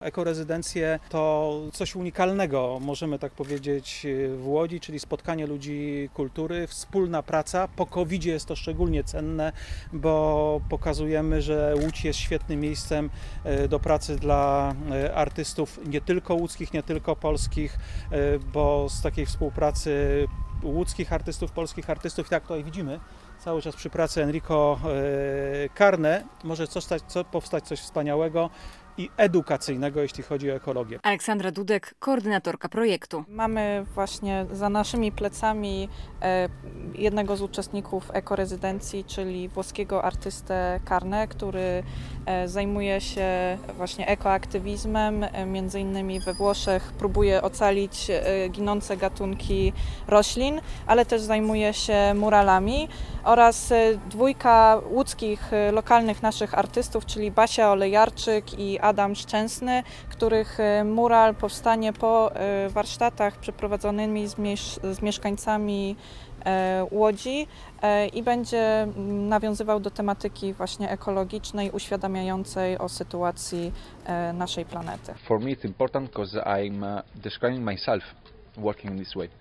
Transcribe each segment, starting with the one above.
Ekorezydencje to coś unikalnego, możemy tak powiedzieć, w Łodzi, czyli spotkanie ludzi kultury, wspólna praca. Po COVID-zie jest to szczególnie cenne, bo pokazujemy, że Łódź jest świetnym miejscem do pracy dla artystów nie tylko łódzkich, nie tylko polskich, bo z takiej współpracy łódzkich artystów, polskich artystów, tak tutaj widzimy, cały czas przy pracy Enrico Carne może powstać coś wspaniałego i edukacyjnego, jeśli chodzi o ekologię. Aleksandra Dudek, koordynatorka projektu. Mamy właśnie za naszymi plecami jednego z uczestników ekorezydencji, czyli włoskiego artystę Carne, który zajmuje się właśnie ekoaktywizmem. Między innymi we Włoszech próbuje ocalić ginące gatunki roślin, ale też zajmuje się muralami oraz dwójka łódzkich, lokalnych naszych artystów, czyli Basia Olejarczyk i Adam Szczęsny, których mural powstanie po warsztatach przeprowadzonymi z mieszkańcami Łodzi i będzie nawiązywał do tematyki właśnie ekologicznej, uświadamiającej o sytuacji naszej planety. For me it's important because I'm describing myself working in this way.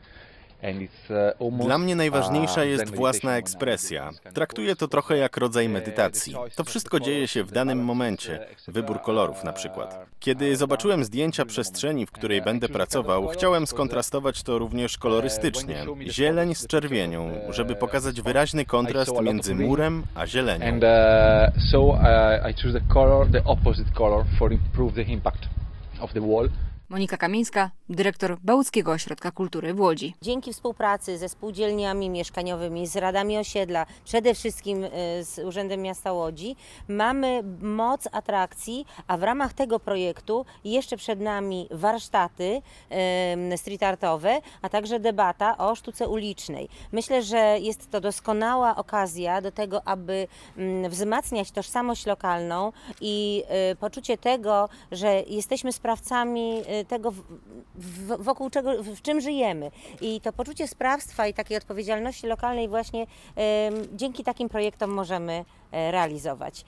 Dla mnie najważniejsza jest własna ekspresja. Traktuję to trochę jak rodzaj medytacji. To wszystko dzieje się w danym momencie. Wybór kolorów na przykład. Kiedy zobaczyłem zdjęcia przestrzeni, w której będę pracował, chciałem skontrastować to również kolorystycznie. Zieleń z czerwienią, żeby pokazać wyraźny kontrast między murem a zielenią. And so I choose the opposite color for improve the impact of the wall. Monika Kamińska, dyrektor Bełckiego Ośrodka Kultury w Łodzi. Dzięki współpracy ze spółdzielniami mieszkaniowymi, z radami osiedla, przede wszystkim z Urzędem Miasta Łodzi, mamy moc atrakcji, a w ramach tego projektu jeszcze przed nami warsztaty street artowe, a także debata o sztuce ulicznej. Myślę, że jest to doskonała okazja do tego, aby wzmacniać tożsamość lokalną i poczucie tego, że jesteśmy sprawcami tego, wokół czego, w czym żyjemy. I to poczucie sprawstwa i takiej odpowiedzialności lokalnej właśnie dzięki takim projektom możemy realizować.